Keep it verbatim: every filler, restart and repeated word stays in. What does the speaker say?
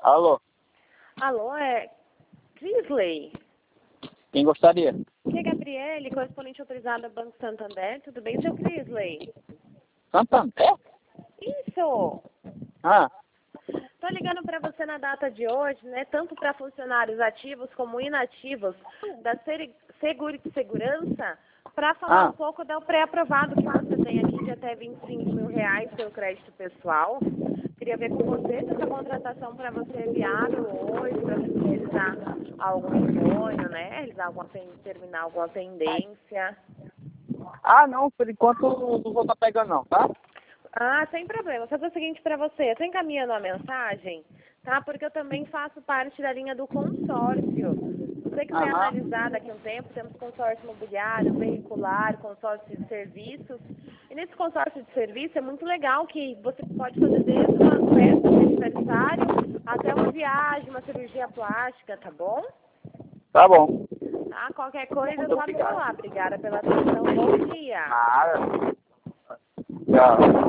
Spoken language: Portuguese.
Alô, Alô, é Crisley? quem gostaria? Aqui é Gabriele, correspondente autorizada do Banco Santander. Tudo bem, seu Crisley? Santander? Isso! Ah, Tô ligando para você na data de hoje, né? Tanto para funcionários ativos como inativos da Seri- Seguri Segurança, para falar Ah. um pouco do pré-aprovado que você tem aqui de até vinte e cinco mil reais seu crédito pessoal. Queria ver com você se essa contratação para você é viável hoje, para você realizar algum sonho, né? Realizar alguma, pen- terminar alguma pendência. ah, não, por enquanto não vou estar pegando não, tá? Ah, sem problema. Vou fazer o seguinte para você. Eu tô encaminhando uma mensagem, tá? Porque eu também faço parte da linha do consórcio. Se você quiser Aham. analisar daqui a um tempo, temos consórcio imobiliário, veicular, consórcio de serviços. E nesse consórcio de serviço é muito legal que você pode fazer desde uma festa de aniversário até uma viagem, uma cirurgia plástica, tá bom? Tá bom. Tá? Qualquer coisa é Muito só me obrigado. falar. Obrigada pela atenção. Bom dia. Nada. Tchau.